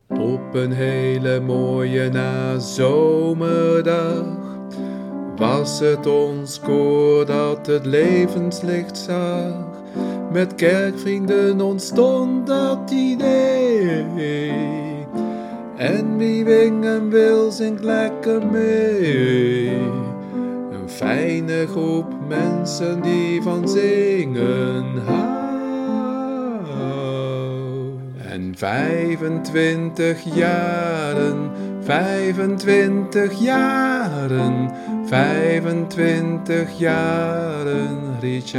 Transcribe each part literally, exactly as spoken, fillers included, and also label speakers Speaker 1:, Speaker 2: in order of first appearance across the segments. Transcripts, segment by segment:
Speaker 1: Op een hele mooie nazomerdag was het ons koor dat het levenslicht zag. Met kerkvrienden ontstond dat idee. En wie wingen wil, zingt lekker mee. Een fijne groep mensen die van zingen houden. En vijfentwintig jaren, vijfentwintig jaren, vijfentwintig jaren, Richard.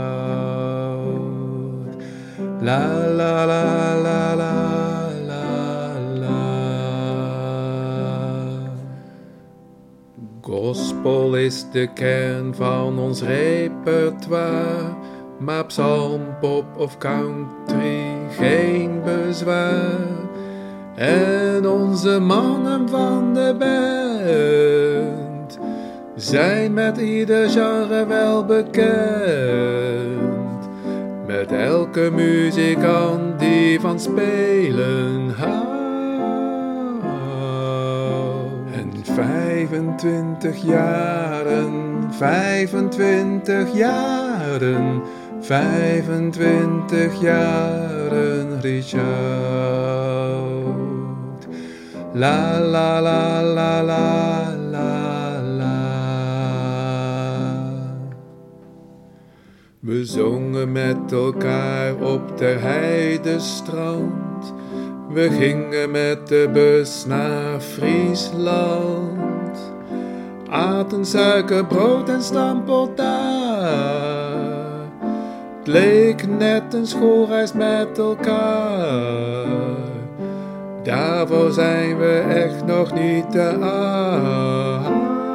Speaker 1: La la la la la la la. Gospel is de kern van ons repertoire, maar psalm, pop of country geen bezwaar. En onze mannen van de band zijn met ieder genre wel bekend. Met elke muzikant die van spelen houdt. En vijfentwintig jaren, vijfentwintig jaren, vijfentwintig jaren, Richard. La la la la la la la. We zongen met elkaar op de heidestrand. We gingen met de bus naar Friesland. Aten suikerbrood en stampot daar. Het leek net een schoolreis met elkaar. Daarvoor zijn we echt nog niet te oud.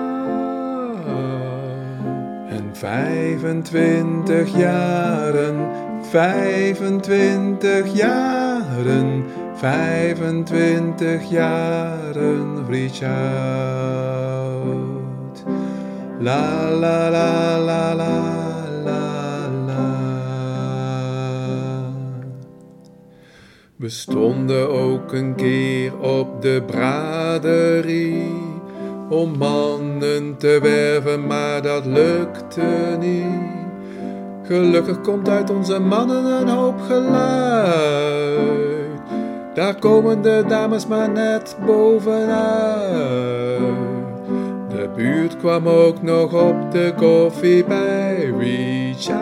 Speaker 1: En vijfentwintig jaren, vijfentwintig jaren, vijfentwintig jaren, Richard. La la la la la la la. We stonden ook een keer op de braderie om mannen te werven, maar dat lukte niet. Gelukkig komt uit onze mannen een hoop geluid. Daar komen de dames maar net bovenuit. De buurt kwam ook nog op de koffie bij Richard.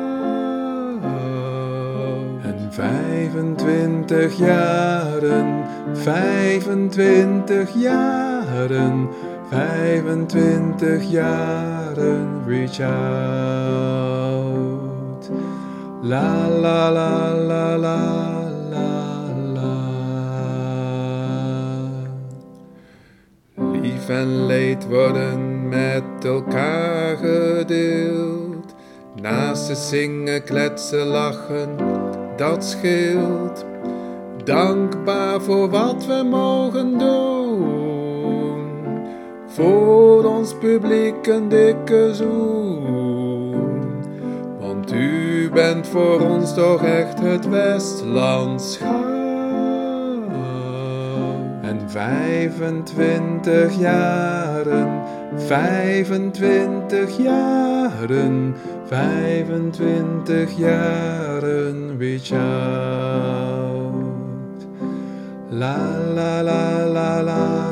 Speaker 1: En vijfentwintig jaren, vijfentwintig jaren, vijfentwintig jaren, Richard. La la la la la la la. Lief en leed worden met elkaar gedeeld. Naast het zingen, kletsen, lachen, dat scheelt. Dankbaar voor wat we mogen doen. Voor ons publiek een dikke zoen. Want u bent voor ons toch echt het Westlandschap. En vijfentwintig jaren, vijfentwintig jaren, vijfentwintig jaren, Richard. La la la la la.